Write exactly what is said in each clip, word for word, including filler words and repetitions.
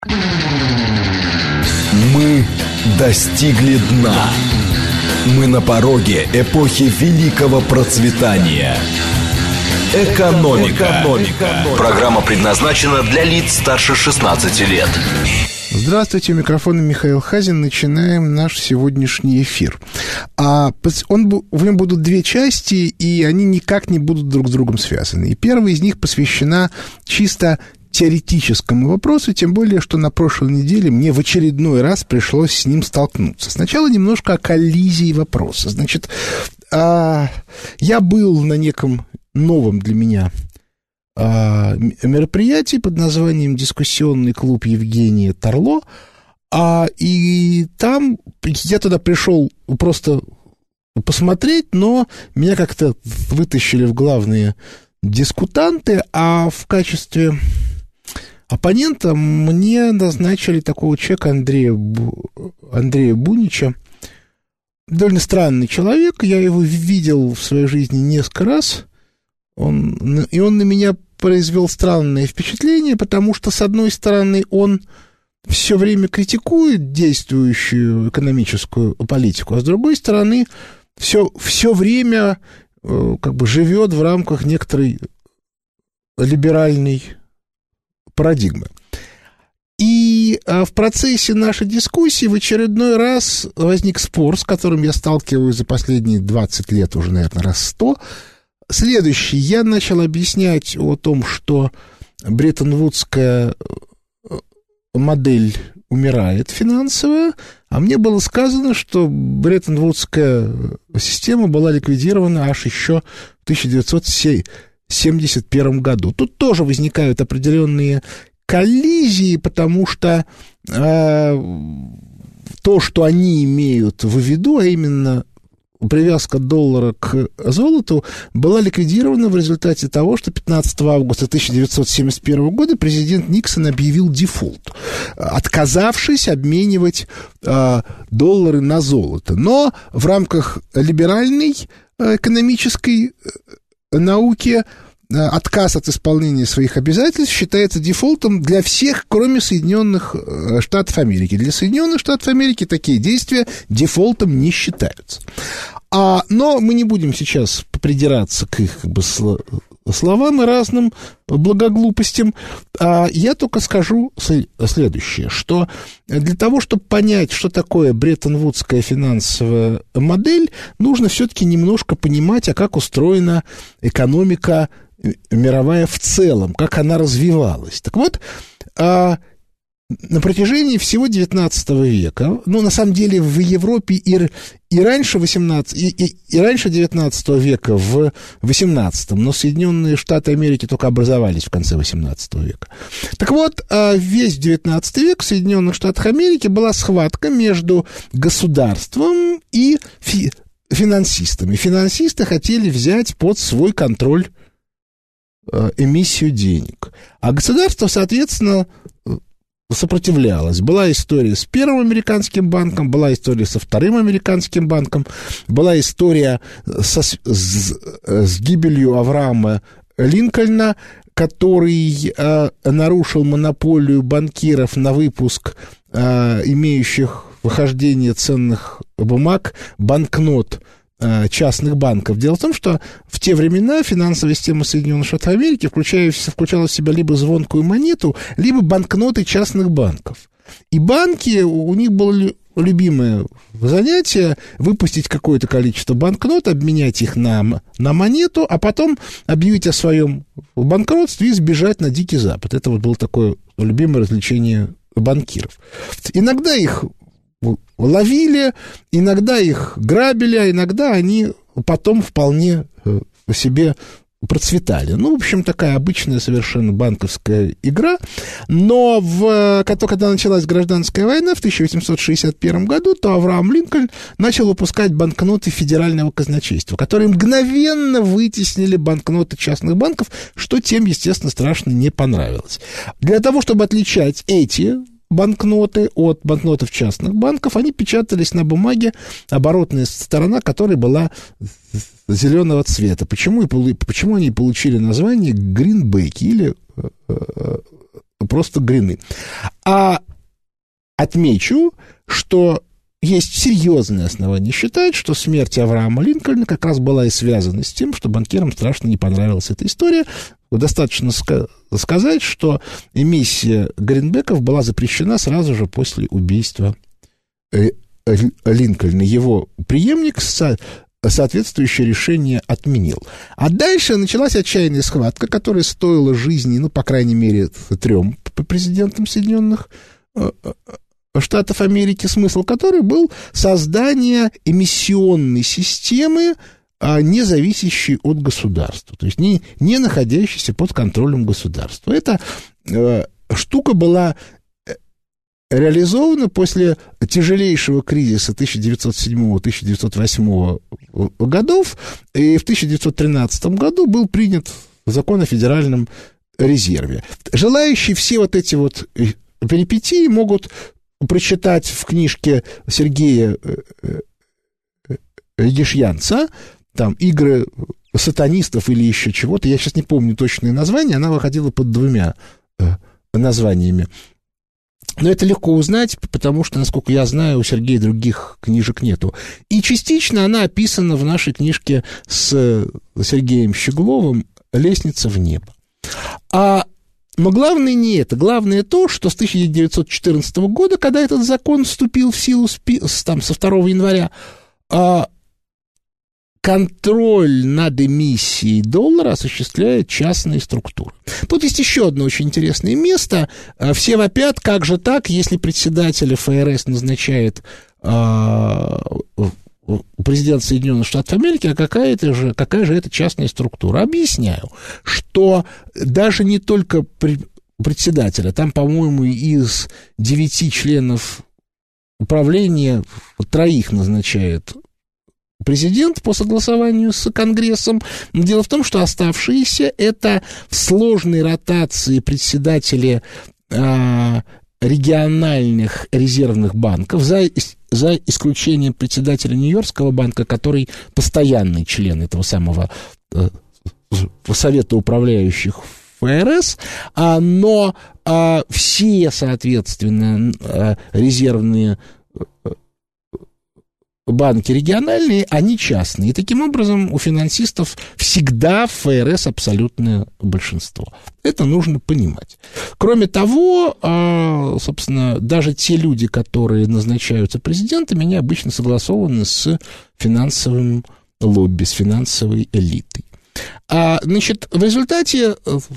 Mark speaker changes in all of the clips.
Speaker 1: Мы достигли дна. Мы на пороге эпохи великого процветания. Экономика. Экономика. Программа предназначена для лиц старше шестнадцати лет.
Speaker 2: Здравствуйте, у микрофона Михаил Хазин. Начинаем наш сегодняшний эфир. А он, в нем будут две части, и они никак не будут друг с другом связаны. И первая из них посвящена чисто теоретическому вопросу, тем более, что на прошлой неделе мне в очередной раз пришлось с ним столкнуться. Сначала немножко о коллизии вопроса. Значит, я был на неком новом для меня мероприятии под названием «Дискуссионный клуб Евгения Торло», а, и там я туда пришел просто посмотреть, но меня как-то вытащили в главные дискутанты, а в качестве оппонента мне назначили такого человека Андрея, Андрея Бунича. Довольно странный человек, я его видел в своей жизни несколько раз. Он, и он на меня произвел странное впечатление, потому что, с одной стороны, он все время критикует действующую экономическую политику, а с другой стороны, все, все время как бы живет в рамках некоторой либеральной парадигмы. И в процессе нашей дискуссии в очередной раз возник спор, с которым я сталкиваюсь за последние двадцать лет, уже, наверное, раз сто. Следующий. Я начал объяснять о том, что бреттон-вудская модель умирает финансовая, а мне было сказано, что бреттон-вудская система была ликвидирована аж еще в тысяча девятьсот семьдесят первом году. Тут тоже возникают определенные коллизии, потому что э, то, что они имеют в виду, а именно привязка доллара к золоту, была ликвидирована в результате того, что пятнадцатого августа тысяча девятьсот семьдесят первого года президент Никсон объявил дефолт, отказавшись обменивать э, доллары на золото. Но в рамках либеральной э, экономической э, науки э, отказ от исполнения своих обязательств считается дефолтом для всех, кроме Соединенных Штатов Америки. Для Соединенных Штатов Америки такие действия дефолтом не считаются. А, но мы не будем сейчас придираться к их как бы, словам и разным благоглупостям. А я только скажу следующее, что для того, чтобы понять, что такое бреттон-вудская финансовая модель, нужно все-таки немножко понимать, а как устроена экономика мировая в целом, как она развивалась. Так вот, а, на протяжении всего девятнадцатого века, ну, на самом деле, в Европе и, и, раньше, восемнадцатого, и, и, и раньше девятнадцатого века, в восемнадцатом, но Соединенные Штаты Америки только образовались в конце восемнадцатого века. Так вот, весь девятнадцатый век в Соединенных Штатах Америки была схватка между государством и фи, финансистами. Финансисты хотели взять под свой контроль эмиссию денег, а государство, соответственно, сопротивлялась. Была история с первым американским банком, была история со вторым американским банком, была история со, с, с гибелью Авраама Линкольна, который э, нарушил монополию банкиров на выпуск э, имеющих выхождение ценных бумаг, банкнот частных банков. Дело в том, что в те времена финансовая система Соединенных Штатов Америки включала, включала в себя либо звонкую монету, либо банкноты частных банков. И банки, у них было любимое занятие выпустить какое-то количество банкнот, обменять их на, на монету, а потом объявить о своем банкротстве и сбежать на Дикий Запад. Это вот было такое любимое развлечение банкиров. Иногда их ловили, иногда их грабили, а иногда они потом вполне себе процветали. Ну, в общем, такая обычная совершенно банковская игра. Но в, когда началась гражданская война в тысяча восемьсот шестьдесят первом году, то Авраам Линкольн начал выпускать банкноты федерального казначейства, которые мгновенно вытеснили банкноты частных банков, что тем, естественно, страшно не понравилось. Для того, чтобы отличать эти банкноты от банкнотов частных банков, они печатались на бумаге, оборотная сторона которой была зеленого цвета. Почему, почему они получили название гринбеки или просто грины. А отмечу, что есть серьезные основания считать, что смерть Авраама Линкольна как раз была и связана с тем, что банкирам страшно не понравилась эта история. Достаточно ска- сказать, что эмиссия гринбеков была запрещена сразу же после убийства э- э- Линкольна. Его преемник со- соответствующее решение отменил. А дальше началась отчаянная схватка, которая стоила жизни, ну, по крайней мере, трем президентам Соединенных Штатов Америки, смысл которой был создание эмиссионной системы, не зависящей от государства, то есть не, не находящейся под контролем государства. Эта э, штука была реализована после тяжелейшего кризиса тысяча девятьсот седьмого — тысяча девятьсот восьмого годов, и в тысяча девятьсот тринадцатом году был принят закон о Федеральном резерве. Желающие все вот эти вот перипетии могут прочитать в книжке Сергея Дешьянца, там, «Игры сатанистов» или еще чего-то, я сейчас не помню точное название, она выходила под двумя названиями. Но это легко узнать, потому что, насколько я знаю, у Сергея других книжек нету. И частично она описана в нашей книжке с Сергеем Щегловым «Лестница в небо». А Но главное не это. Главное то, что с тысяча девятьсот четырнадцатого года, когда этот закон вступил в силу там, со второго января, контроль над эмиссией доллара осуществляет частные структуры. Тут есть еще одно очень интересное место. Все вопят, как же так, если председатель эф эр эс назначает президент Соединенных Штатов Америки, а какая, же, какая же это частная структура? Объясняю, что даже не только председателя, там, по-моему, из девяти членов управления троих назначает президент по согласованию с Конгрессом. Но дело в том, что оставшиеся — это в сложной ротации председатели а, региональных резервных банков, за, за исключением председателя Нью-Йоркского банка, который постоянный член этого самого э, совета управляющих эф эр эс, а, но а, все, соответственно, а, резервные банки региональные, они частные. И таким образом у финансистов всегда в эф эр эс абсолютное большинство. Это нужно понимать. Кроме того, собственно, даже те люди, которые назначаются президентами, они обычно согласованы с финансовым лобби, с финансовой элитой. А, значит, в результате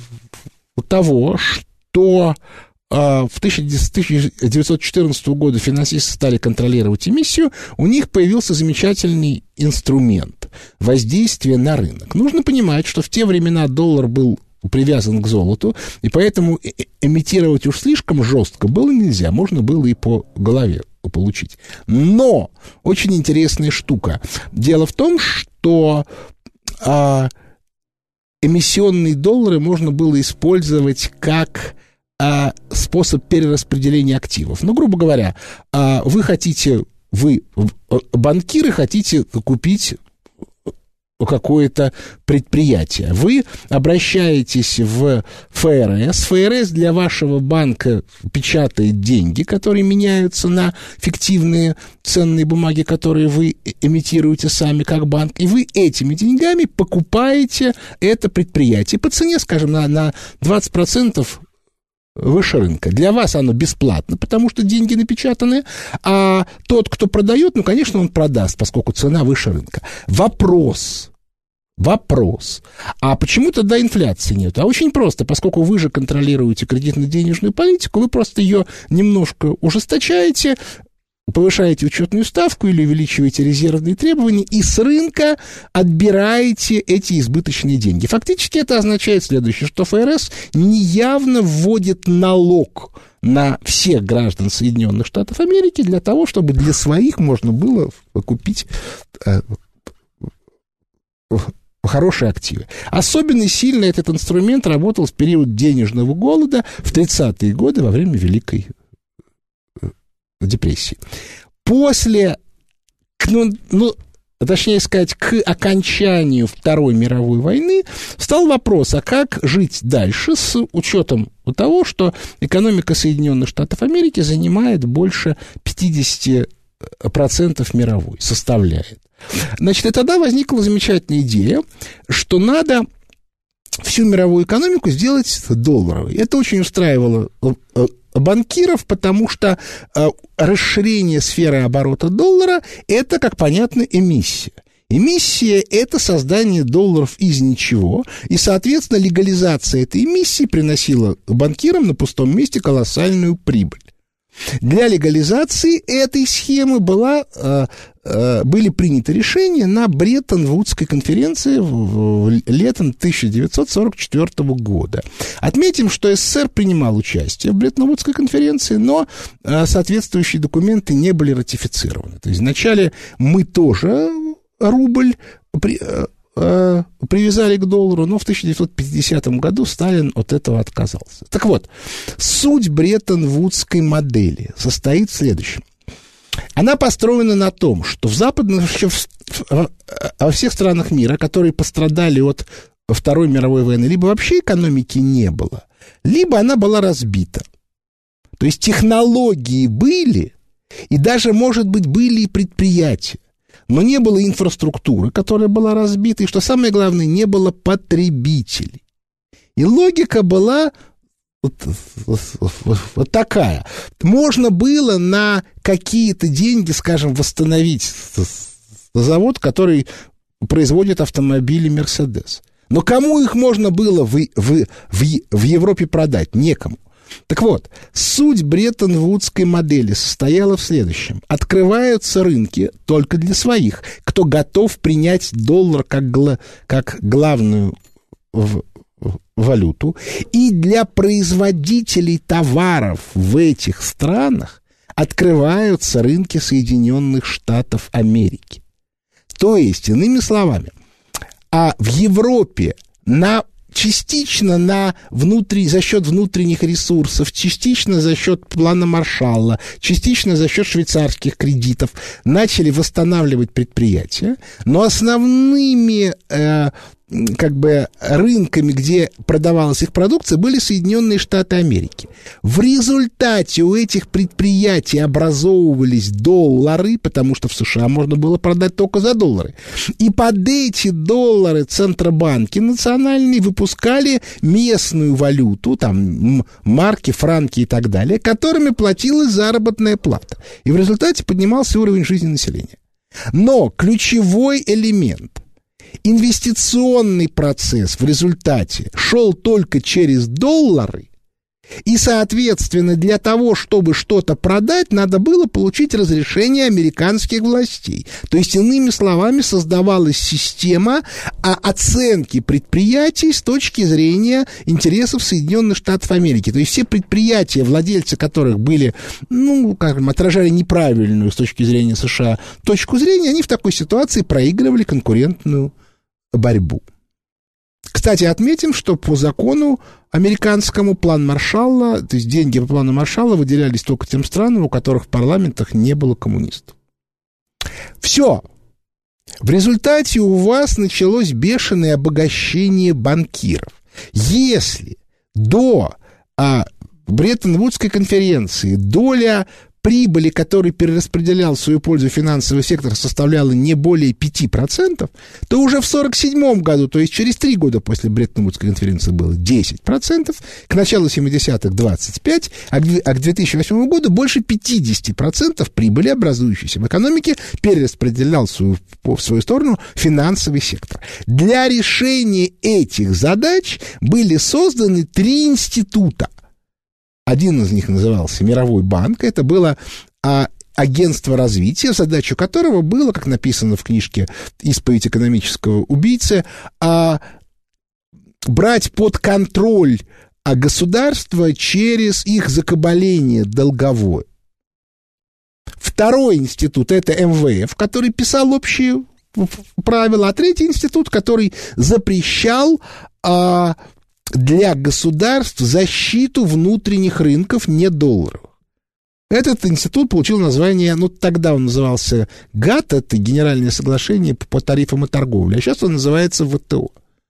Speaker 2: того, что в тысяча девятьсот четырнадцатого года финансисты стали контролировать эмиссию, у них появился замечательный инструмент воздействия на рынок. Нужно понимать, что в те времена доллар был привязан к золоту, и поэтому эмитировать уж слишком жестко было нельзя, можно было и по голове получить. Но очень интересная штука. Дело в том, что а, эмиссионные доллары можно было использовать как а, способ перераспределения активов. Ну, грубо говоря, а, вы хотите, вы, банкиры, хотите купить какое-то предприятие. Вы обращаетесь в эф эр эс. эф эр эс для вашего банка печатает деньги, которые меняются на фиктивные ценные бумаги, которые вы эмитируете сами как банк. И вы этими деньгами покупаете это предприятие по цене, скажем, на, на двадцать процентов выше рынка. Для вас оно бесплатно, потому что деньги напечатаны, а тот, кто продает, ну, конечно, он продаст, поскольку цена выше рынка. Вопрос, вопрос, а почему тогда инфляции нет? А очень просто, поскольку вы же контролируете кредитно-денежную политику, вы просто ее немножко ужесточаете, повышаете учетную ставку или увеличиваете резервные требования, и с рынка отбираете эти избыточные деньги. Фактически это означает следующее, что эф эр эс неявно вводит налог на всех граждан Соединенных Штатов Америки для того, чтобы для своих можно было купить э, хорошие активы. Особенно сильно этот инструмент работал в период денежного голода в тридцатые годы во время Великой депрессии. После, ну, ну, точнее сказать, к окончанию Второй мировой войны, встал вопрос, а как жить дальше с учетом того, что экономика Соединенных Штатов Америки занимает больше пятьдесят процентов мировой, составляет. Значит, и тогда возникла замечательная идея, что надо всю мировую экономику сделать долларовой. Это очень устраивало банкиров, потому что расширение сферы оборота доллара – это, как понятно, эмиссия. Эмиссия – это создание долларов из ничего, и, соответственно, легализация этой эмиссии приносила банкирам на пустом месте колоссальную прибыль. Для легализации этой схемы была, э, э, были приняты решения на Бреттон-Вудской конференции в, в, летом тысяча девятьсот сорок четвёртого года. Отметим, что СССР принимал участие в Бреттон-Вудской конференции, но э, соответствующие документы не были ратифицированы. То есть вначале мы тоже рубль при, э, э, привязали к доллару, но в тысяча девятьсот пятидесятом году Сталин от этого отказался. Так вот, суть Бреттон-Вудской модели состоит в следующем. Она построена на том, что в западных, во всех странах мира, которые пострадали от Второй мировой войны, либо вообще экономики не было, либо она была разбита. То есть технологии были, и даже, может быть, были и предприятия, но не было инфраструктуры, которая была разбита, и, что самое главное, не было потребителей. И логика была вот, вот, вот такая. Можно было на какие-то деньги, скажем, восстановить завод, который производит автомобили «Мерседес». Но кому их можно было в, в, в, в Европе продать? Некому. Так вот, суть Бреттон-Вудской модели состояла в следующем. Открываются рынки только для своих, кто готов принять доллар как, гла, как главную в, в, валюту. И для производителей товаров в этих странах открываются рынки Соединенных Штатов Америки. То есть, иными словами, а в Европе на частично на внутри, за счет внутренних ресурсов, частично за счет плана Маршалла, частично за счет швейцарских кредитов начали восстанавливать предприятия, но основными э, как бы рынками, где продавалась их продукция, были Соединенные Штаты Америки. В результате у этих предприятий образовывались доллары, потому что в США можно было продать только за доллары. И под эти доллары центробанки национальные выпускали местную валюту, там марки, франки и так далее, которыми платилась заработная плата. И в результате поднимался уровень жизни населения. Но ключевой элемент – инвестиционный процесс в результате шел только через доллары, и, соответственно, для того, чтобы что-то продать, надо было получить разрешение американских властей. То есть, иными словами, создавалась система оценки предприятий с точки зрения интересов Соединенных Штатов Америки. То есть, все предприятия, владельцы которых были, ну, как бы, отражали неправильную с точки зрения США точку зрения, они в такой ситуации проигрывали конкурентную борьбу. Кстати, отметим, что по закону американскому план Маршалла, то есть деньги по плану Маршалла выделялись только тем странам, у которых в парламентах не было коммунистов. Все. В результате у вас началось бешеное обогащение банкиров. Если до а, Бреттон-Вудской конференции доля прибыли, который перераспределял в свою пользу финансовый сектор, составляла не более пяти процентов, то уже в сорок седьмом году, то есть через три года после Бреттон-Вудской конференции, было десять процентов, к началу семидесятых двадцать пять процентов, а к две тысячи восьмому году больше пятьдесят процентов прибыли, образующейся в экономике, перераспределял в свою, в свою сторону финансовый сектор. Для решения этих задач были созданы три института. Один из них назывался Мировой банк. Это было а, агентство развития, задача которого было, как написано в книжке «Исповедь экономического убийцы», а, брать под контроль а, государства через их закабаление долговое. Второй институт — это эм вэ эф, который писал общие правила, а третий институт, который запрещал а, для государств защиту внутренних рынков не долларовых. Этот институт получил название, ну, тогда он назывался ГАТТ, это Генеральное соглашение по тарифам и торговле, а сейчас он называется ВТО.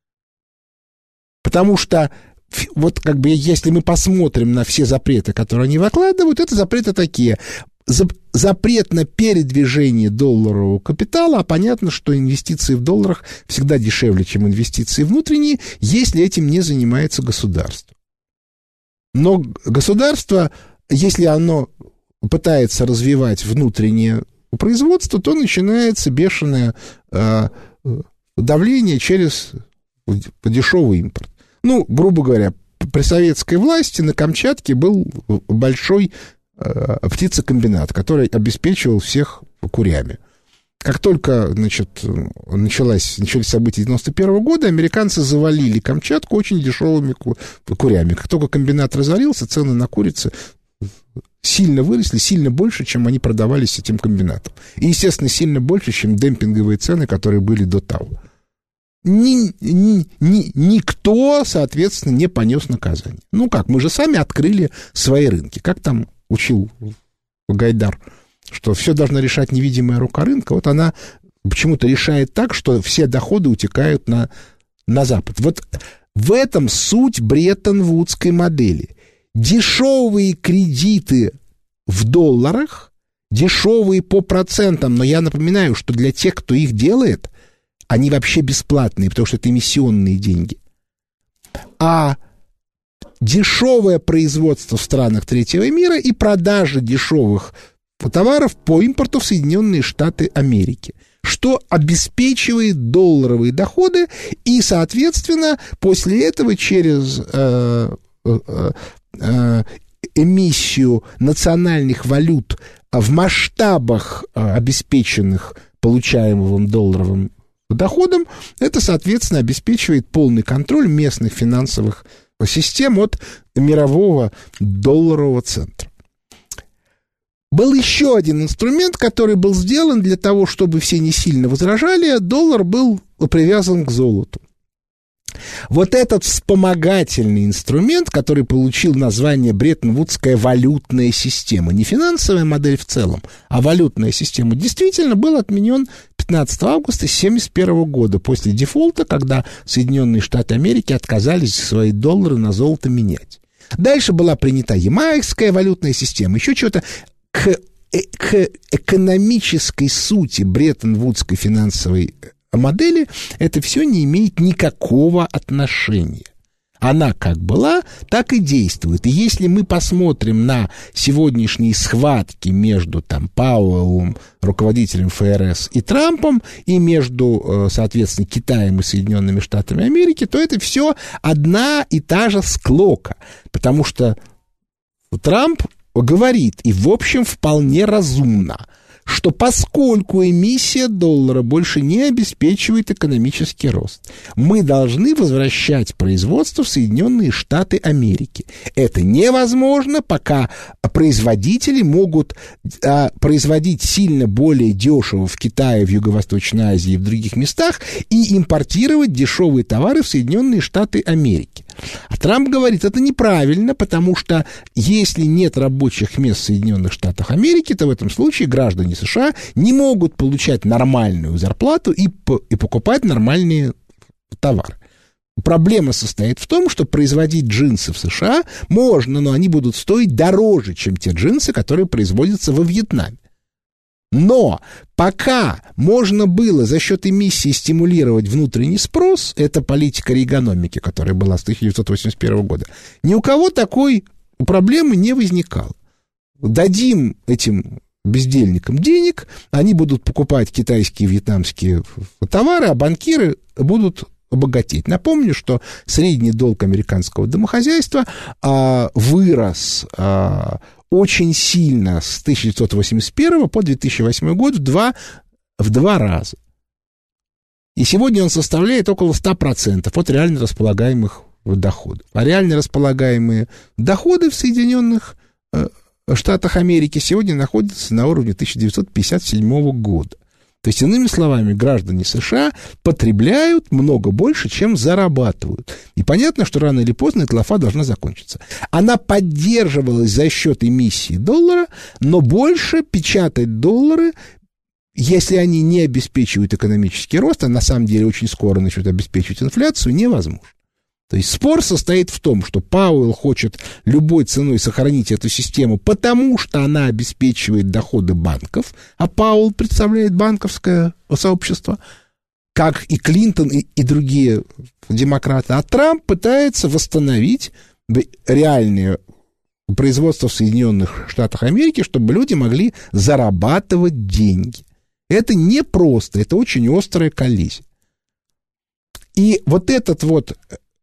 Speaker 2: Потому что, вот как бы, если мы посмотрим на все запреты, которые они выкладывают, это запреты такие. Запрет на передвижение долларового капитала, а понятно, что инвестиции в долларах всегда дешевле, чем инвестиции внутренние, если этим не занимается государство. Но государство, если оно пытается развивать внутреннее производство, то начинается бешеное э, давление через дешевый импорт. Ну, грубо говоря, при советской власти на Камчатке был большой э, птицекомбинат, который обеспечивал всех курями. Как только, значит, началась, начались события девяносто первого года, американцы завалили Камчатку очень дешевыми ку- курями. Как только комбинат разорился, цены на курицы сильно выросли, сильно больше, чем они продавались этим комбинатом. И, естественно, сильно больше, чем демпинговые цены, которые были до того. Ни, ни, ни, никто, соответственно, не понес наказание. Ну как, мы же сами открыли свои рынки. Как там учил Гайдар, что все должна решать невидимая рука рынка. Вот она почему-то решает так, что все доходы утекают на, на Запад. Вот в этом суть Бреттон-Вудской модели. Дешевые кредиты в долларах, дешевые по процентам, но я напоминаю, что для тех, кто их делает, они вообще бесплатные, потому что это эмиссионные деньги. А дешевое производство в странах третьего мира и продажа дешевых товаров по импорту в Соединенные Штаты Америки, что обеспечивает долларовые доходы, и, соответственно, после этого через э, э, э, эмиссию национальных валют в масштабах, э, обеспеченных получаемым долларовым доходом, это, соответственно, обеспечивает полный контроль местных финансовых систем от мирового долларового центра. Был еще один инструмент, который был сделан для того, чтобы все не сильно возражали, доллар был привязан к золоту. Вот этот вспомогательный инструмент, который получил название Бреттон-Вудская валютная система, не финансовая модель в целом, а валютная система, действительно был отменен пятнадцатого августа тысяча девятьсот семьдесят первого года после дефолта, когда Соединенные Штаты Америки отказались свои доллары на золото менять. Дальше была принята ямайская валютная система, еще что-то. К, к экономической сути Бреттон-Вудской финансовой модели это все не имеет никакого отношения. Она как была, так и действует. И если мы посмотрим на сегодняшние схватки между там Пауэллом, руководителем ФРС, и Трампом, и между, соответственно, Китаем и Соединенными Штатами Америки, то это все одна и та же склока. Потому что Трамп говорит, и в общем вполне разумно, что поскольку эмиссия доллара больше не обеспечивает экономический рост, мы должны возвращать производство в Соединенные Штаты Америки. Это невозможно, пока производители могут а, производить сильно более дешево в Китае, в Юго-Восточной Азии и в других местах и импортировать дешевые товары в Соединенные Штаты Америки. А Трамп говорит, это неправильно, потому что если нет рабочих мест в Соединенных Штатах Америки, то в этом случае граждане США не могут получать нормальную зарплату и, и покупать нормальные товары. Проблема состоит в том, что производить джинсы в США можно, но они будут стоить дороже, чем те джинсы, которые производятся во Вьетнаме. Но пока можно было за счет эмиссии стимулировать внутренний спрос, это политика рейгономики, которая была с тысяча девятьсот восемьдесят первого года, ни у кого такой проблемы не возникало. Дадим этим бездельникам денег, они будут покупать китайские и вьетнамские товары, а банкиры будут обогатеть. Напомню, что средний долг американского домохозяйства а, вырос а, очень сильно с тысяча девятьсот восемьдесят первого по две тысячи восьмой год в два, в два раза. И сегодня он составляет около ста процентов от реально располагаемых доходов. А реально располагаемые доходы в Соединенных Штатах Америки сегодня находятся на уровне тысяча девятьсот пятьдесят седьмого года. То есть, иными словами, граждане США потребляют много больше, чем зарабатывают. И понятно, что рано или поздно эта лафа должна закончиться. Она поддерживалась за счет эмиссии доллара, но больше печатать доллары, если они не обеспечивают экономический рост, а на самом деле очень скоро начнут обеспечивать инфляцию, невозможно. То есть спор состоит в том, что Пауэлл хочет любой ценой сохранить эту систему, потому что она обеспечивает доходы банков, а Пауэлл представляет банковское сообщество, как и Клинтон, и, и другие демократы. А Трамп пытается восстановить реальное производство в Соединенных Штатах Америки, чтобы люди могли зарабатывать деньги. Это непросто, это очень острая коллизия. И вот этот вот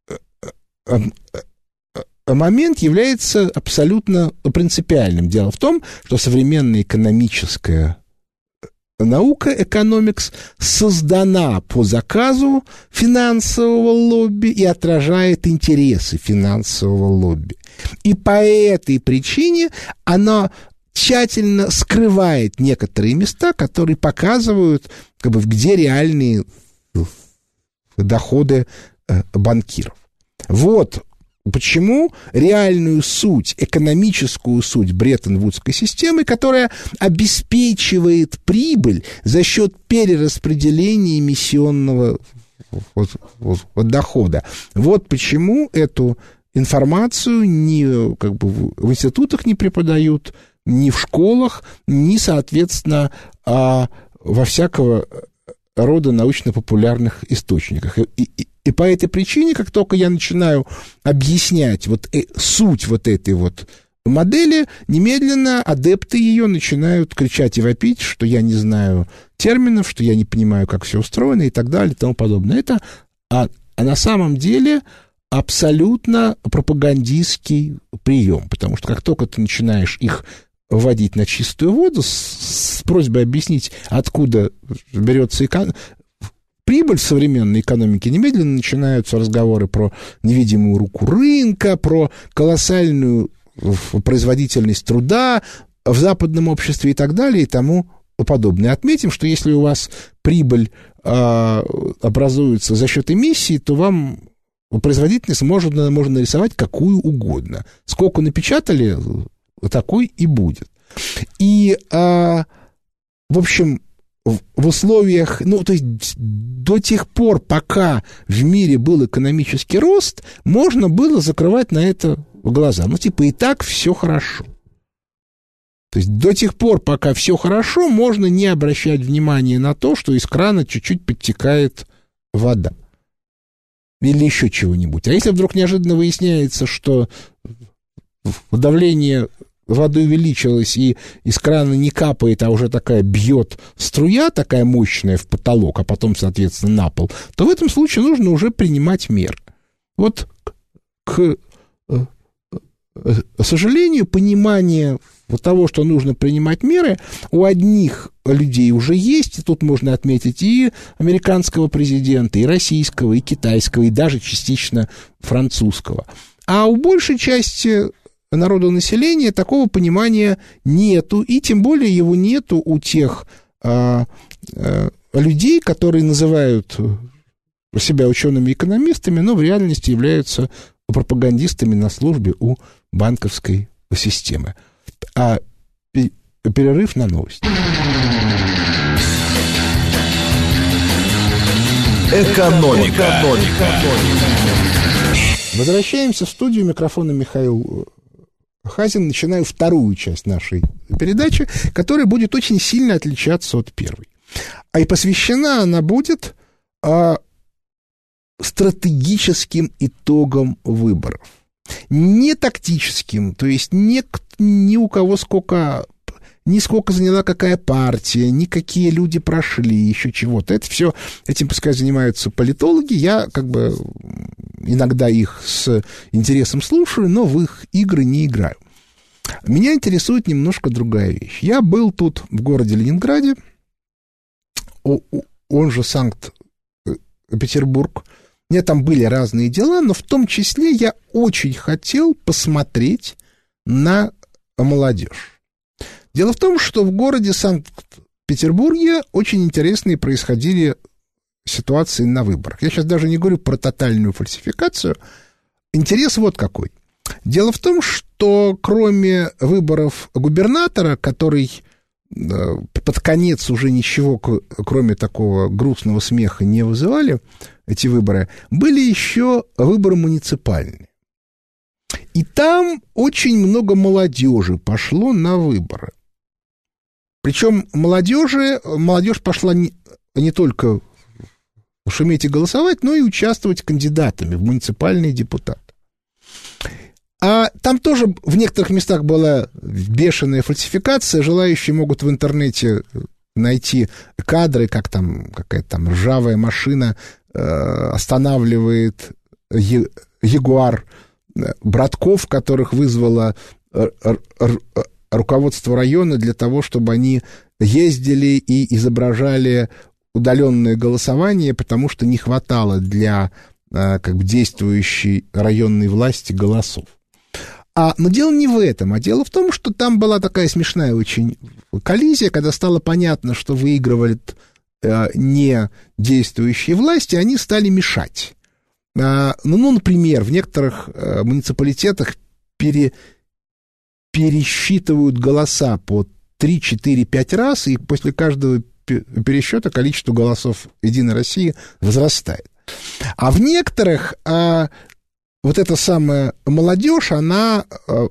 Speaker 2: момент является абсолютно принципиальным. Дело в том, что современная экономическая наука, экономикс, создана по заказу финансового лобби и отражает интересы финансового лобби. И по этой причине она тщательно скрывает некоторые места, которые показывают, как бы, где реальные доходы банкиров. Вот почему реальную суть, экономическую суть Бреттон-Вудской системы, которая обеспечивает прибыль за счет перераспределения эмиссионного вот, вот, вот, дохода. Вот почему эту информацию ни, как бы, в институтах не преподают, ни в школах, ни, соответственно, а, во всякого рода научно-популярных источниках. И, и, и по этой причине, как только я начинаю объяснять вот, э, суть вот этой вот модели, немедленно адепты ее начинают кричать и вопить, что я не знаю терминов, что я не понимаю, как все устроено и так далее и тому подобное. Это, а, а на самом деле абсолютно пропагандистский прием, потому что как только ты начинаешь их вводить на чистую воду с, с просьбой объяснить, откуда берется эко... прибыль в современной экономике, немедленно начинаются разговоры про невидимую руку рынка, про колоссальную производительность труда в западном обществе и так далее и тому подобное. Отметим, что если у вас прибыль э, образуется за счет эмиссии, то вам производительность можно, можно нарисовать какую угодно. Сколько напечатали, такой и будет. И, а, в общем, в, в условиях, ну, то есть до тех пор, пока в мире был экономический рост, можно было закрывать на это глаза. Ну, типа, и так все хорошо. То есть до тех пор, пока все хорошо, можно не обращать внимания на то, что из крана чуть-чуть подтекает вода. Или еще чего-нибудь. А если вдруг неожиданно выясняется, что давление воды увеличилось, и из крана не капает, а уже такая бьет струя, такая мощная в потолок, а потом, соответственно, на пол, то в этом случае нужно уже принимать меры. Вот, к, к сожалению, понимание вот того, что нужно принимать меры, у одних людей уже есть, и тут можно отметить и американского президента, и российского, и китайского, и даже частично французского. А у большей части народонаселения такого понимания нету, и тем более его нету у тех а, а, людей, которые называют себя учеными-экономистами, но в реальности являются пропагандистами на службе у банковской системы. А перерыв на новости.
Speaker 1: Экономика. Экономика.
Speaker 2: Возвращаемся в студию. Микрофона Михаил Хазин. Начинаю вторую часть нашей передачи, которая будет очень сильно отличаться от первой. А и посвящена она будет а, стратегическим итогам выборов. Не тактическим, то есть не, ни у кого сколько, ни сколько заняла какая партия, ни какие люди прошли, еще чего-то. Это все, этим, пускай, занимаются политологи. Я как бы иногда их с интересом слушаю, но в их игры не играю. Меня интересует немножко другая вещь. Я был тут, в городе Ленинграде, он же Санкт-Петербург. У меня там были разные дела, но в том числе я очень хотел посмотреть на молодежь. Дело в том, что в городе Санкт-Петербург Петербурге очень интересные происходили ситуации на выборах. Я сейчас даже не говорю про тотальную фальсификацию. Интерес вот какой. Дело в том, что кроме выборов губернатора, который под конец уже ничего, кроме такого грустного смеха, не вызывали, эти выборы, были еще выборы муниципальные. И там очень много молодежи пошло на выборы. Причем молодежи, молодежь пошла не, не только шуметь и голосовать, но и участвовать кандидатами в муниципальные депутаты. А там тоже в некоторых местах была бешеная фальсификация. Желающие могут в интернете найти кадры, как там какая-то там ржавая машина э, останавливает е- Ягуар братков, которых вызвало р- р- руководство района для того, чтобы они ездили и изображали удаленное голосование, потому что не хватало для э, как бы действующей районной власти голосов. А, но дело не в этом, а дело в том, что там была такая смешная очень коллизия, когда стало понятно, что выигрывают э, не действующие власти, они стали мешать. А, ну, ну, например, в некоторых э, муниципалитетах пере, пересчитывают голоса по три, четыре, пять раз, и после каждого пересчета количество голосов Единой России возрастает. А в некоторых... Э, Вот эта самая молодежь, она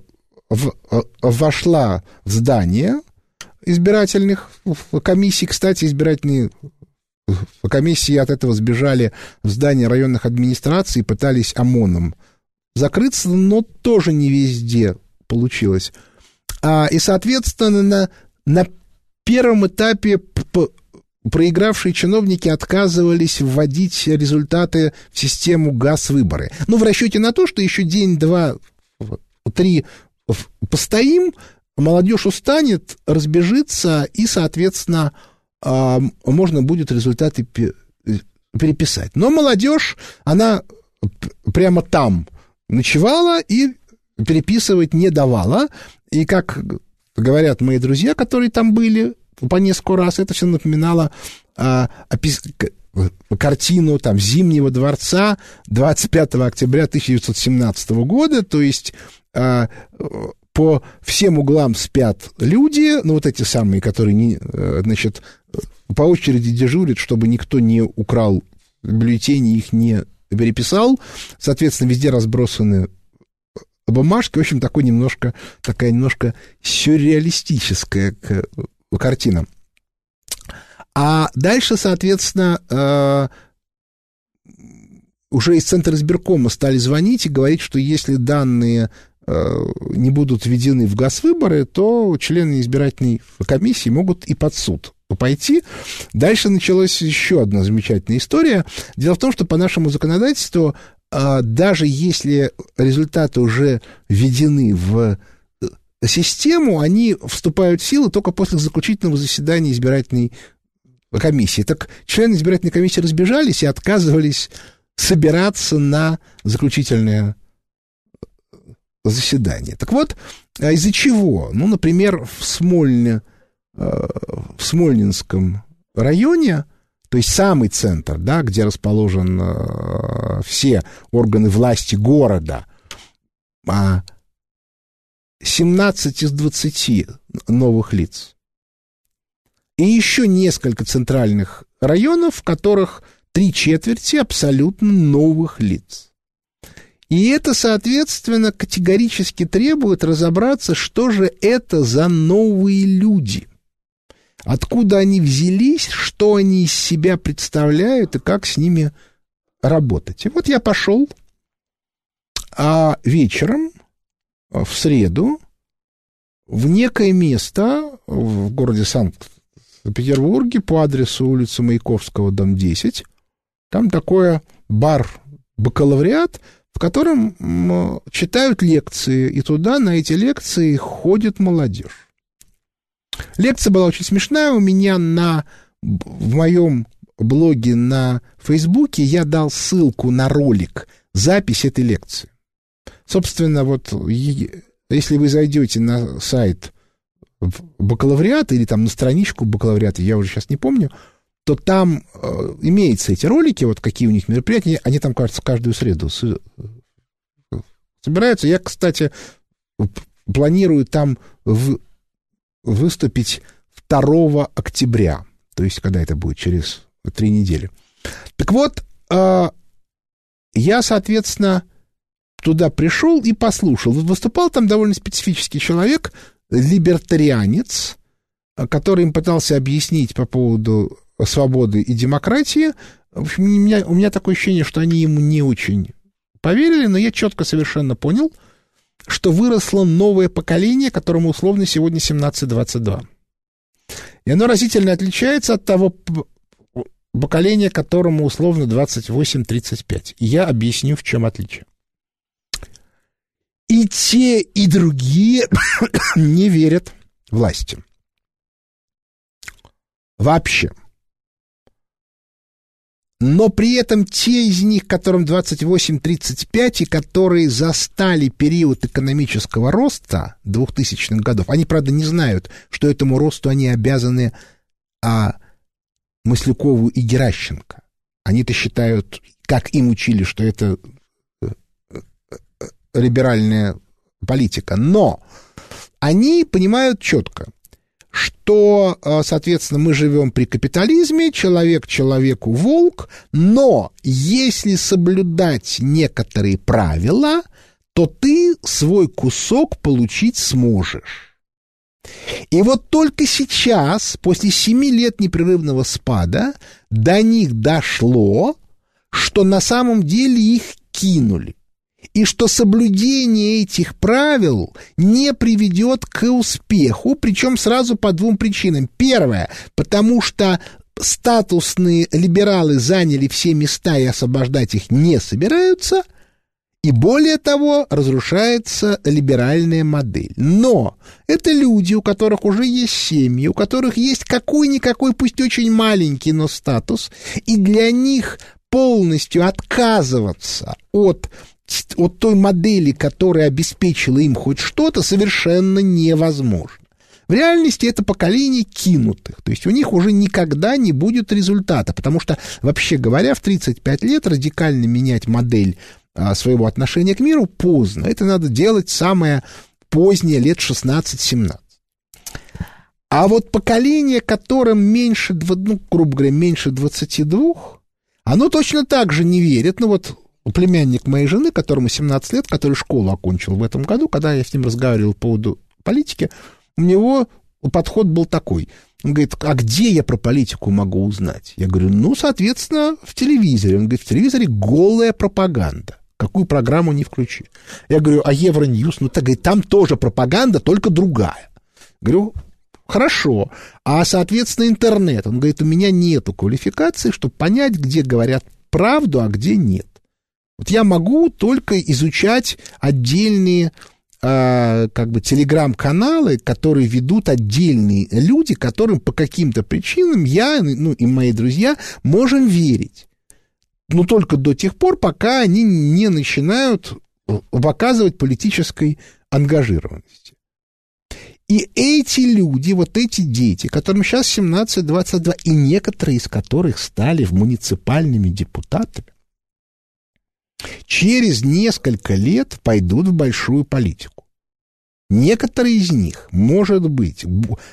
Speaker 2: в, вошла в здание избирательных комиссий. Кстати, избирательные комиссии от этого сбежали в здание районных администраций и пытались ОМОНом закрыться, но тоже не везде получилось. А, и, соответственно, на, на первом этапе проигравшие чиновники отказывались вводить результаты в систему ГАЗ-выборы. Ну, в расчете на то, что еще день, два, три постоим, молодежь устанет, разбежится, и, соответственно, можно будет результаты переписать. Но молодежь, она прямо там ночевала и переписывать не давала. И, как говорят мои друзья, которые там были по несколько раз, это все напоминало а, опис... картину там Зимнего дворца двадцать пятого октября тысяча девятьсот семнадцатого года, то есть а, по всем углам спят люди, ну вот эти самые, которые не, значит, по очереди дежурят, чтобы никто не украл бюллетени, их не переписал, соответственно, везде разбросаны бумажки, в общем, такой немножко, такая немножко сюрреалистическая картина. А дальше, соответственно, э, уже из Центра избиркома стали звонить и говорить, что если данные э, не будут введены в ГАЗ-выборы, то члены избирательной комиссии могут и под суд пойти. Дальше началась еще одна замечательная история. Дело в том, что по нашему законодательству, э, даже если результаты уже введены в систему, они вступают в силу только после заключительного заседания избирательной комиссии. Так члены избирательной комиссии разбежались и отказывались собираться на заключительное заседание. Так вот, из-за чего? Ну, например, в Смольне, в Смольнинском районе, то есть самый центр, да, где расположены все органы власти города, семнадцать из двадцати новых лиц. И еще несколько центральных районов, в которых три четверти абсолютно новых лиц. И это, соответственно, категорически требует разобраться, что же это за новые люди. Откуда они взялись, что они из себя представляют и как с ними работать. И вот я пошел, а вечером в среду в некое место в городе Санкт-Петербурге по адресу улица Маяковского, дом десять. Там такой бар-бакалавриат, в котором читают лекции, и туда на эти лекции ходит молодежь. Лекция была очень смешная. У меня на, в моем блоге на Фейсбуке я дал ссылку на ролик, запись этой лекции. Собственно, вот если вы зайдете на сайт в бакалавриат или там на страничку бакалавриата, я уже сейчас не помню, то там э, имеются эти ролики, вот какие у них мероприятия, они там, кажется, каждую среду с, собираются. Я, кстати, планирую там в, выступить второго октября, то есть когда это будет, через три недели. Так вот, э, я, соответственно, туда пришел и послушал. Выступал там довольно специфический человек, либертарианец, который им пытался объяснить по поводу свободы и демократии. В общем, у меня, у меня такое ощущение, что они ему не очень поверили, но я четко совершенно понял, что выросло новое поколение, которому условно сегодня семнадцать двадцать два. И оно разительно отличается от того поколения, которому условно двадцать восемь тридцать пять. И я объясню, в чем отличие. И те, и другие не верят власти. Вообще. Но при этом те из них, которым двадцать восемь тридцать пять, и которые застали период экономического роста двухтысячных годов, они, правда, не знают, что этому росту они обязаны а, Маслякову и Геращенко. Они-то считают, как им учили, что это либеральная политика. Но они понимают четко, что, соответственно, мы живем при капитализме, человек человеку волк, но если соблюдать некоторые правила, то ты свой кусок получить сможешь. И вот только сейчас, после семи лет непрерывного спада, до них дошло, что на самом деле их кинули. И что соблюдение этих правил не приведет к успеху, причем сразу по двум причинам. Первое, потому что статусные либералы заняли все места и освобождать их не собираются, и более того, разрушается либеральная модель. Но это люди, у которых уже есть семьи, у которых есть какой-никакой, пусть очень маленький, но статус, и для них полностью отказываться от от той модели, которая обеспечила им хоть что-то, совершенно невозможно. В реальности это поколение кинутых, то есть у них уже никогда не будет результата, потому что, вообще говоря, в тридцать пять лет радикально менять модель а, своего отношения к миру поздно. Это надо делать самое позднее, лет шестнадцать-семнадцать. А вот поколение, которым меньше, ну, грубо говоря, меньше двадцати двух, оно точно так же не верит, ну вот племянник моей жены, которому семнадцать лет, который школу окончил в этом году, когда я с ним разговаривал по поводу политики, у него подход был такой. Он говорит, а где я про политику могу узнать? Я говорю, ну, соответственно, в телевизоре. Он говорит, в телевизоре голая пропаганда. Какую программу не включи. Я говорю, а Евроньюз? Ну, так, говорит, там тоже пропаганда, только другая. Говорю, хорошо. А, соответственно, интернет. Он говорит, у меня нету квалификации, чтобы понять, где говорят правду, а где нет. Вот я могу только изучать отдельные э, как бы телеграм-каналы, которые ведут отдельные люди, которым по каким-то причинам я, ну и мои друзья можем верить. Но только до тех пор, пока они не начинают показывать политической ангажированности. И эти люди, вот эти дети, которым сейчас семнадцать двадцать два, и некоторые из которых стали муниципальными депутатами, через несколько лет пойдут в большую политику. Некоторые из них, может быть,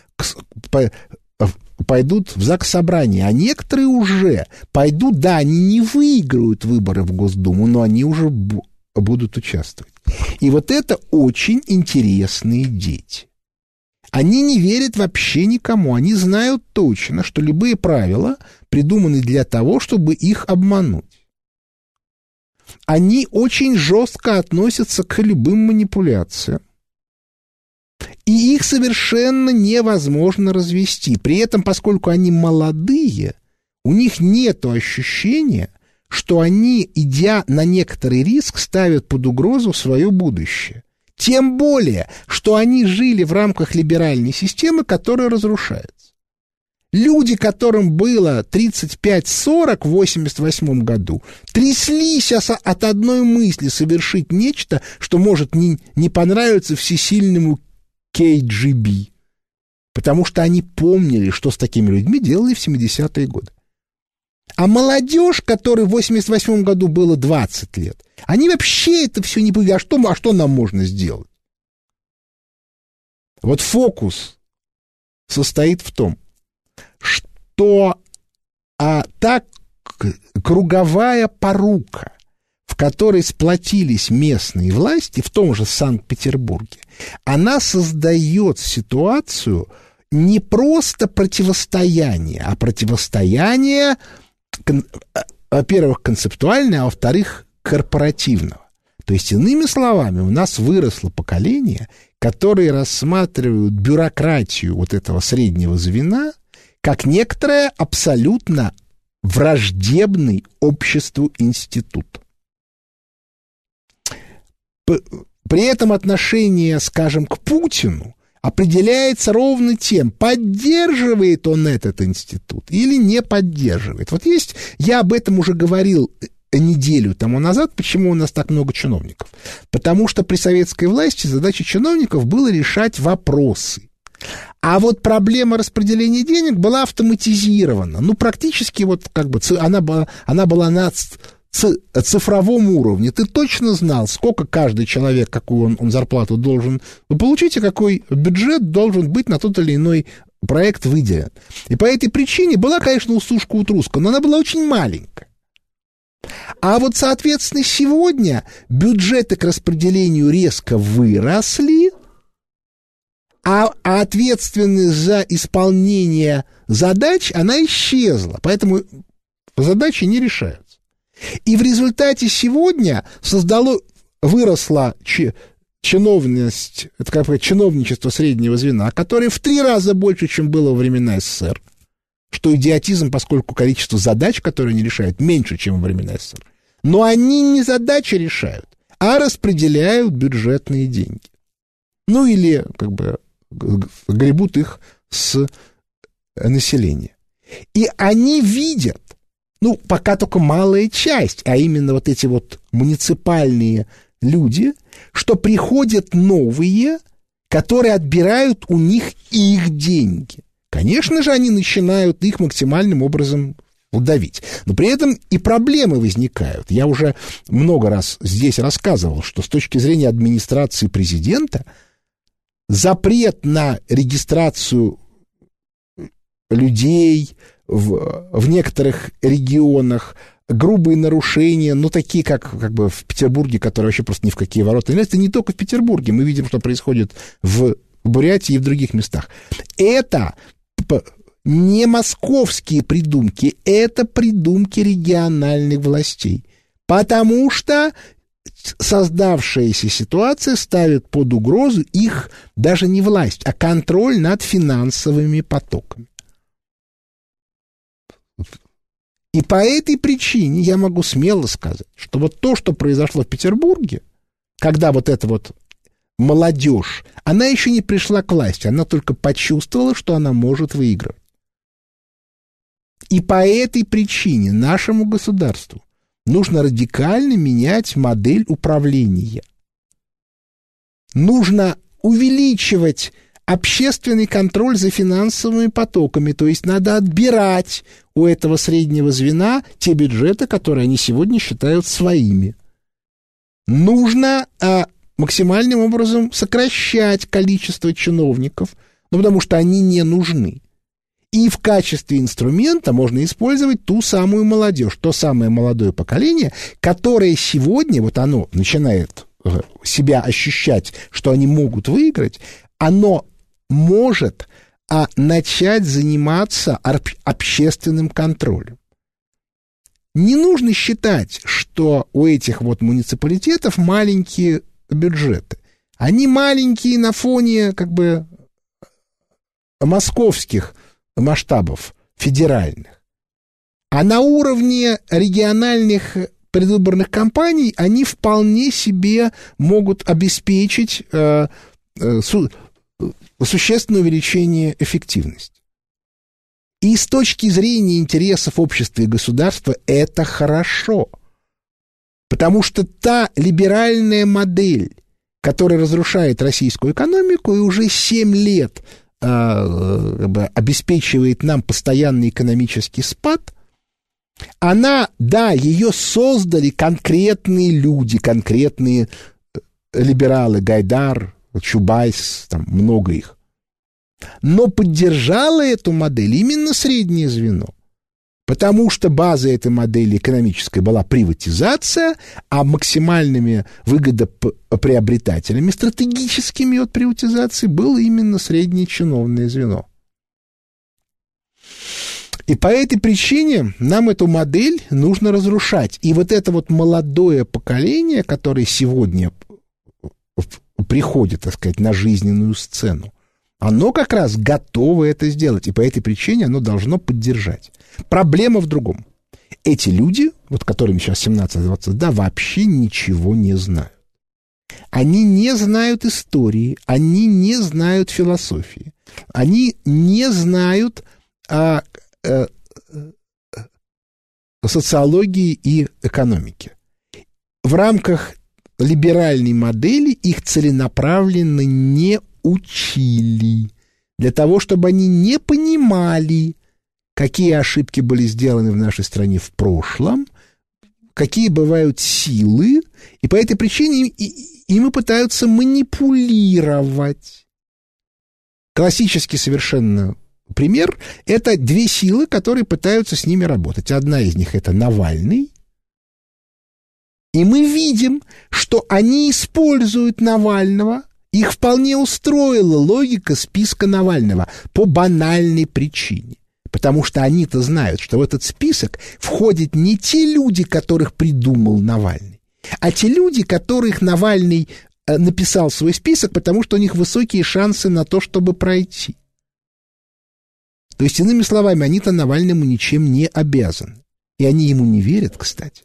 Speaker 2: пойдут в Заксобрание, а некоторые уже пойдут, да, они не выиграют выборы в Госдуму, но они уже будут участвовать. И вот это очень интересные дети. Они не верят вообще никому, они знают точно, что любые правила придуманы для того, чтобы их обмануть. Они очень жестко относятся к любым манипуляциям. И их совершенно невозможно развести. При этом, поскольку они молодые, у них нет ощущения, что они, идя на некоторый риск, ставят под угрозу свое будущее. Тем более, что они жили в рамках либеральной системы, которая разрушается. Люди, которым было тридцать пять сорок в восемьдесят восьмом году, тряслись от одной мысли совершить нечто, что может не, не понравиться всесильному кей джи би. потому что они помнили, что с такими людьми делали в семидесятые годы. А молодежь, которой в восемьдесят восьмом году было двадцать лет, они вообще это все не поняли. А что, а что нам можно сделать? Вот фокус состоит в том, что а, та круговая порука, в которой сплотились местные власти, в том же Санкт-Петербурге, она создает ситуацию не просто противостояния, а противостояния, во-первых, концептуальное, а во-вторых, корпоративного. То есть, иными словами, у нас выросло поколение, которые рассматривают бюрократию вот этого среднего звена как некоторое абсолютно враждебный обществу институт. При этом отношение, скажем, к Путину определяется ровно тем, поддерживает он этот институт или не поддерживает. Вот есть, я об этом уже говорил неделю тому назад, почему у нас так много чиновников. Потому что при советской власти задача чиновников была решать вопросы. А вот проблема распределения денег была автоматизирована. Ну, практически вот как бы она была, она была на цифровом уровне. Ты точно знал, сколько каждый человек, какую он, он зарплату должен получить, и какой бюджет должен быть на тот или иной проект выделен. И по этой причине была, конечно, усушка-утруска, но она была очень маленькая. А вот, соответственно, сегодня бюджеты к распределению резко выросли, а ответственность за исполнение задач, она исчезла. Поэтому задачи не решаются. И в результате сегодня создало, выросла чи, чиновность, это как бы чиновничество среднего звена, которое в три раза больше, чем было во времена СССР. Что идиотизм, поскольку количество задач, которые они решают, меньше, чем во времена СССР. Но они не задачи решают, а распределяют бюджетные деньги. Ну или как бы гребут их с населения. И они видят, ну, пока только малая часть, а именно вот эти вот муниципальные люди, что приходят новые, которые отбирают у них их деньги. Конечно же, они начинают их максимальным образом удавить. Но при этом и проблемы возникают. Я уже много раз здесь рассказывал, что с точки зрения администрации президента запрет на регистрацию людей в, в некоторых регионах, грубые нарушения, ну, такие, как, как бы в Петербурге, которые вообще просто ни в какие ворота не лезут. Это не только в Петербурге. Мы видим, что происходит в Бурятии и в других местах. Это не московские придумки, это придумки региональных властей. Потому что создавшаяся ситуация ставит под угрозу их даже не власть, а контроль над финансовыми потоками. И по этой причине я могу смело сказать, что вот то, что произошло в Петербурге, когда вот эта вот молодежь, она еще не пришла к власти, она только почувствовала, что она может выигрывать. И по этой причине нашему государству нужно радикально менять модель управления. Нужно увеличивать общественный контроль за финансовыми потоками, то есть надо отбирать у этого среднего звена те бюджеты, которые они сегодня считают своими. Нужно а, максимальным образом сокращать количество чиновников, ну, потому что они не нужны. И в качестве инструмента можно использовать ту самую молодежь, то самое молодое поколение, которое сегодня, вот оно начинает себя ощущать, что они могут выиграть, оно может а, начать заниматься общественным контролем. Не нужно считать, что у этих вот муниципалитетов маленькие бюджеты. Они маленькие на фоне как бы московских масштабов, федеральных. А на уровне региональных предвыборных кампаний они вполне себе могут обеспечить э, э, су, существенное увеличение эффективности. И с точки зрения интересов общества и государства это хорошо. Потому что та либеральная модель, которая разрушает российскую экономику и уже семь лет как бы, обеспечивает нам постоянный экономический спад, она, да, ее создали конкретные люди, конкретные либералы, Гайдар, Чубайс, там много их. Но поддержало эту модель именно среднее звено, потому что базой этой модели экономической была приватизация, а максимальными выгодоприобретателями стратегическими от приватизации было именно среднее чиновное звено. И по этой причине нам эту модель нужно разрушать. И вот это вот молодое поколение, которое сегодня приходит, так сказать, на жизненную сцену, оно как раз готово это сделать, и по этой причине оно должно поддержать. Проблема в другом. Эти люди, вот которым сейчас семнадцать-двадцать, да, вообще ничего не знают. Они не знают истории, они не знают философии, они не знают а, а, а, социологии и экономики. В рамках либеральной модели их целенаправленно не учили, для того, чтобы они не понимали, какие ошибки были сделаны в нашей стране в прошлом, какие бывают силы, и по этой причине им и пытаются манипулировать. Классический совершенно пример — это две силы, которые пытаются с ними работать. Одна из них — это Навальный, и мы видим, что они используют Навального. Их вполне устроила логика списка Навального по банальной причине. Потому что они-то знают, что в этот список входят не те люди, которых придумал Навальный, а те люди, которых Навальный написал в свой список, потому что у них высокие шансы на то, чтобы пройти. То есть, иными словами, они-то Навальному ничем не обязаны. И они ему не верят, кстати.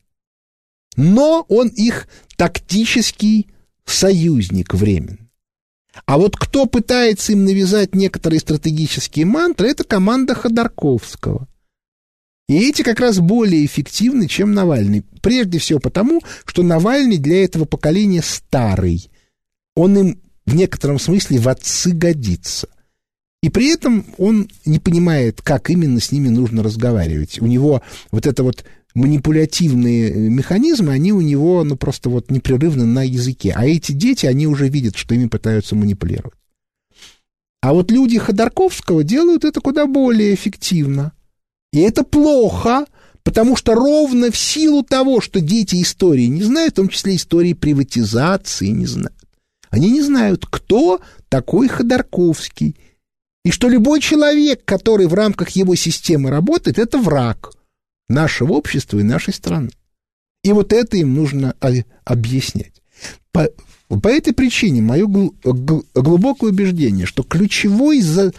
Speaker 2: Но он их тактический союзник временный. А вот кто пытается им навязать некоторые стратегические мантры, это команда Ходорковского. И эти как раз более эффективны, чем Навальный. Прежде всего потому, что Навальный для этого поколения старый. Он им в некотором смысле в отцы годится. И при этом он не понимает, как именно с ними нужно разговаривать. У него вот это вот манипулятивные механизмы, они у него, ну, просто вот непрерывно на языке. А эти дети, они уже видят, что ими пытаются манипулировать. А вот люди Ходорковского делают это куда более эффективно. И это плохо, потому что ровно в силу того, что дети истории не знают, в том числе истории приватизации не знают. Они не знают, кто такой Ходорковский. И что любой человек, который в рамках его системы работает, это враг нашего общества и нашей страны. И вот это им нужно объяснять. По, по этой причине мое глубокое убеждение, что ключевой за,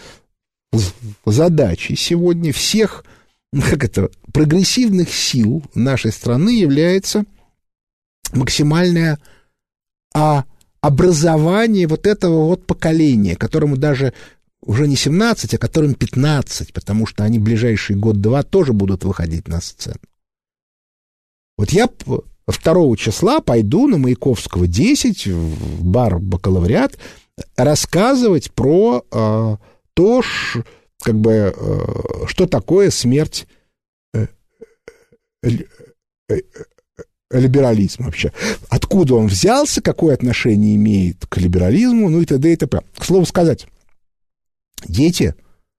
Speaker 2: задачей сегодня всех, как это, прогрессивных сил нашей страны является максимальное а, образование вот этого вот поколения, которому даже уже не семнадцать, а которым пятнадцать, потому что они в ближайший год-два тоже будут выходить на сцену. Вот я второго числа пойду на Маяковского десять в бар «Бакалавриат» рассказывать про э, то, ш, как бы, э, что такое смерть э, э, э, либерализма вообще. Откуда он взялся, какое отношение имеет к либерализму, ну и т.д. и т.п. К слову сказать, дети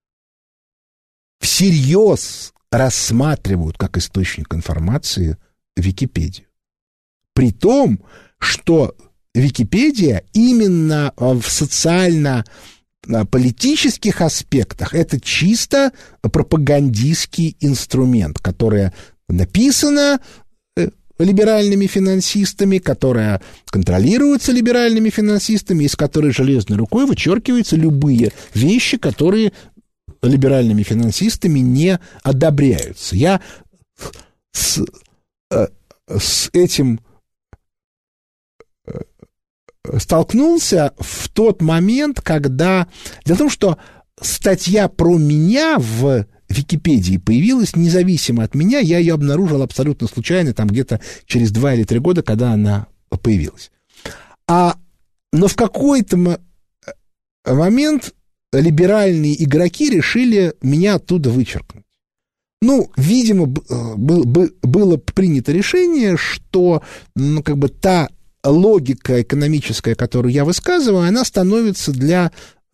Speaker 2: всерьез рассматривают как источник информации Википедию. При том, что Википедия именно в социально-политических аспектах это чисто пропагандистский инструмент, который написано либеральными финансистами, которая контролируется либеральными финансистами, из которой железной рукой вычеркиваются любые вещи, которые либеральными финансистами не одобряются. Я с, с этим столкнулся в тот момент, когда... Дело в том, что статья про меня в Википедии появилась независимо от меня, я ее обнаружил абсолютно случайно, там где-то через два или три года, когда она появилась. А, но в какой-то момент либеральные игроки решили меня оттуда вычеркнуть. Ну, видимо, было принято решение, что, ну, как бы та логика экономическая, которую я высказываю, она становится для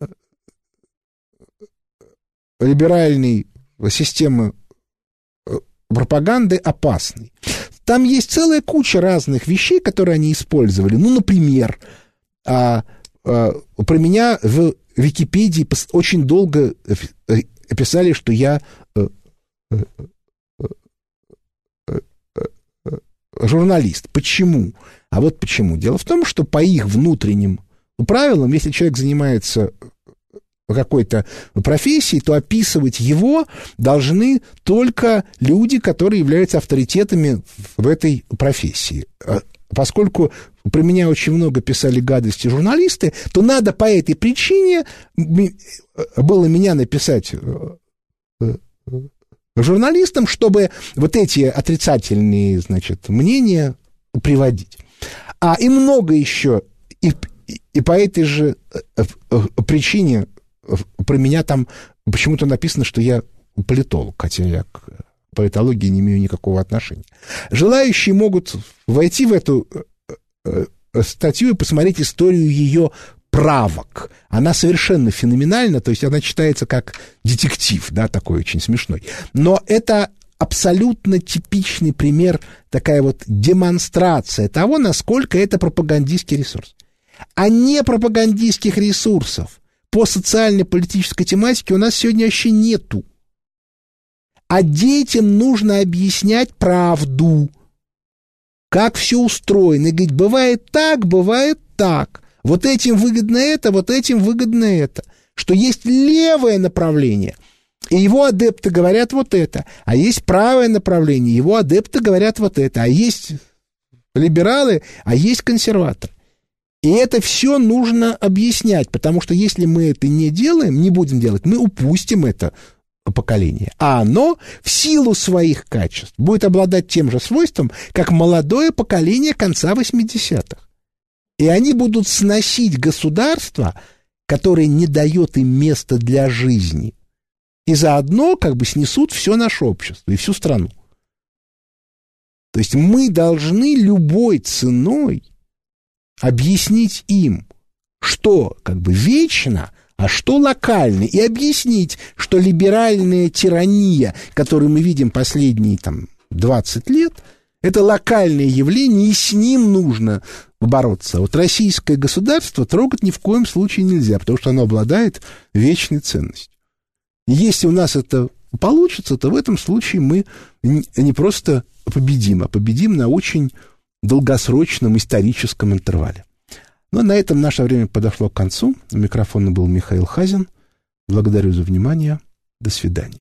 Speaker 2: либеральной системы пропаганды опасной. Там есть целая куча разных вещей, которые они использовали. Ну, например, а, а, про меня в Википедии очень долго писали, что я журналист. Почему? А вот почему. Дело в том, что по их внутренним правилам, если человек занимается какой-то профессией, то описывать его должны только люди, которые являются авторитетами в этой профессии. Поскольку про меня очень много писали гадости журналисты, то надо по этой причине было меня написать журналистам, чтобы вот эти отрицательные, значит, мнения приводить. А и много еще, и, и по этой же причине про меня там почему-то написано, что я политолог, хотя я к политологии не имею никакого отношения. Желающие могут войти в эту статью и посмотреть историю ее правок. Она совершенно феноменальна, то есть она читается как детектив, да, такой очень смешной. Но это абсолютно типичный пример, такая вот демонстрация того, насколько это пропагандистский ресурс. А не пропагандистских ресурсов по социально-политической тематике у нас сегодня вообще нету. А детям нужно объяснять правду, как все устроено. И говорить, бывает так, бывает так. Вот этим выгодно это, вот этим выгодно это. Что есть левое направление, и его адепты говорят вот это. А есть правое направление, его адепты говорят вот это. А есть либералы, а есть консерваторы. И это все нужно объяснять, потому что если мы это не делаем, не будем делать, мы упустим это поколение. А оно в силу своих качеств будет обладать тем же свойством, как молодое поколение конца восьмидесятых. И они будут сносить государство, которое не дает им места для жизни. И заодно как бы снесут все наше общество и всю страну. То есть мы должны любой ценой объяснить им, что как бы вечно, а что локально, и объяснить, что либеральная тирания, которую мы видим последние там, двадцать лет, это локальное явление, и с ним нужно бороться. Вот российское государство трогать ни в коем случае нельзя, потому что оно обладает вечной ценностью. И если у нас это получится, то в этом случае мы не просто победим, а победим на очень долгосрочном историческом интервале. Ну, на этом наше время подошло к концу. У микрофона был Михаил Хазин. Благодарю за внимание. До свидания.